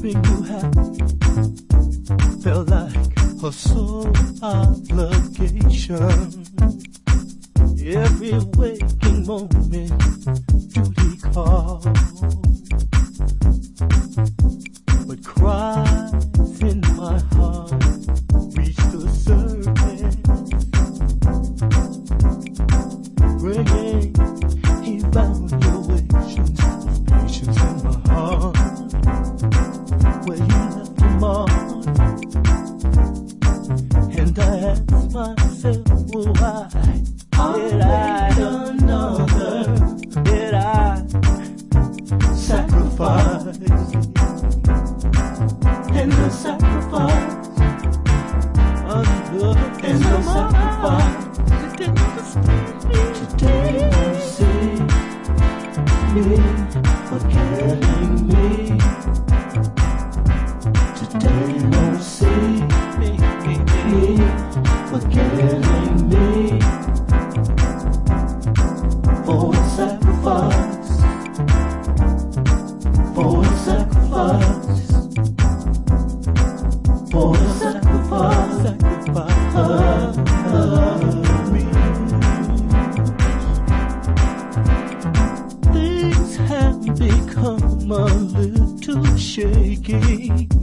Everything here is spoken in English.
keeping you happy felt like a sole obligation. Every waking moment, duty call, but cries in my heart reached the surface, bringing evaluations of patience in my heart. Where you left the mark, and I asked myself, well, why did I another? Did I sacrifice? And the sacrifice, and the sacrifice. Today you see me forgetting me. Today you see me forgetting me. For a sacrifice, for a sacrifice, for a sacrifice, sacrifice me. Things have become a little shaky.